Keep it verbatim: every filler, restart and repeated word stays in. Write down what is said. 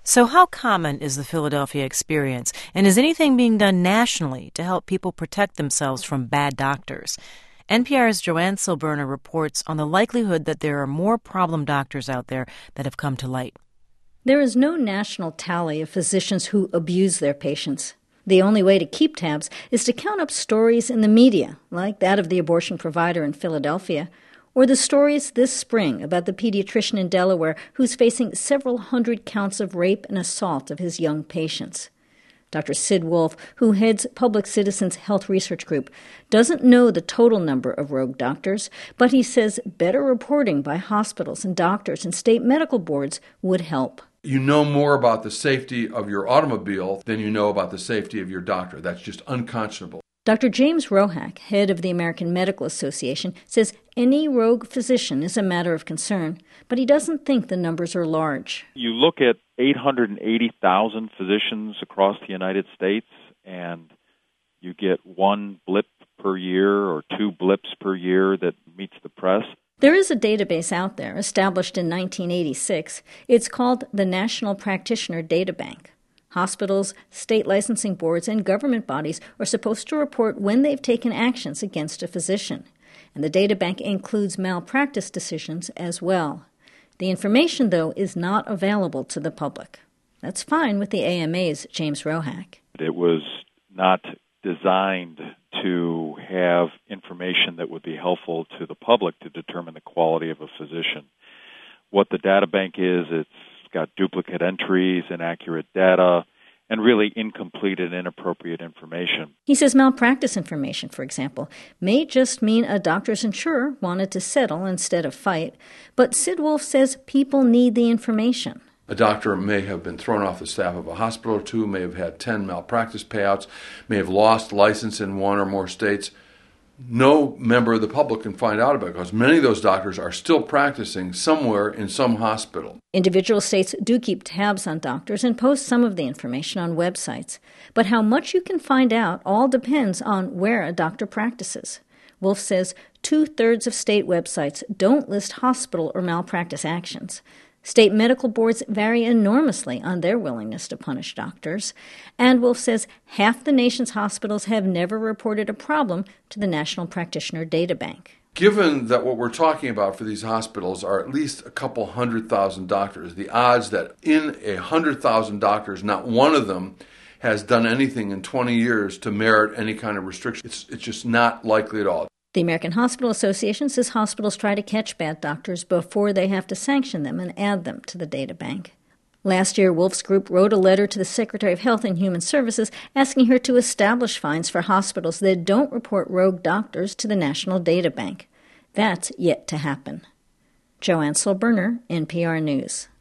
So how common is the Philadelphia experience, and is anything being done nationally to help people protect themselves from bad doctors? N P R's Joanne Silberner reports on the likelihood that there are more problem doctors out there that have come to light. There is no national tally of physicians who abuse their patients. The only way to keep tabs is to count up stories in the media, like that of the abortion provider in Philadelphia, or the stories this spring about the pediatrician in Delaware who's facing several hundred counts of rape and assault of his young patients. Doctor Sid Wolf, who heads Public Citizens Health Research Group, doesn't know the total number of rogue doctors, but he says better reporting by hospitals and doctors and state medical boards would help. You know more about the safety of your automobile than you know about the safety of your doctor. That's just unconscionable. Doctor James Rohack, head of the American Medical Association, says any rogue physician is a matter of concern, but he doesn't think the numbers are large. You look at eight hundred eighty thousand physicians across the United States, and you get one blip per year or two blips per year that meets the press. There is a database out there established in nineteen eighty-six. It's called the National Practitioner Data Bank. Hospitals, state licensing boards, and government bodies are supposed to report when they've taken actions against a physician. And the data bank includes malpractice decisions as well. The information, though, is not available to the public. That's fine with the A M A's James Rohack. It was not designed to have information that would be helpful to the public to determine the quality of a physician. What the data bank is, it's got duplicate entries, inaccurate data, and really incomplete and inappropriate information. He says malpractice information, for example, may just mean a doctor's insurer wanted to settle instead of fight, but Sid Wolf says people need the information. A doctor may have been thrown off the staff of a hospital or two, may have had ten malpractice payouts, may have lost license in one or more states. No member of the public can find out about it because many of those doctors are still practicing somewhere in some hospital. Individual states do keep tabs on doctors and post some of the information on websites. But how much you can find out all depends on where a doctor practices. Wolf says two-thirds of state websites don't list hospital or malpractice actions. State medical boards vary enormously on their willingness to punish doctors. And Wolf says half the nation's hospitals have never reported a problem to the National Practitioner Data Bank. Given that what we're talking about for these hospitals are at least a couple hundred thousand doctors, the odds that in a hundred thousand doctors, not one of them has done anything in twenty years to merit any kind of restriction, it's, it's just not likely at all. The American Hospital Association says hospitals try to catch bad doctors before they have to sanction them and add them to the data bank. Last year, Wolf's group wrote a letter to the Secretary of Health and Human Services asking her to establish fines for hospitals that don't report rogue doctors to the National Data Bank. That's yet to happen. Joanne Silberner, N P R News.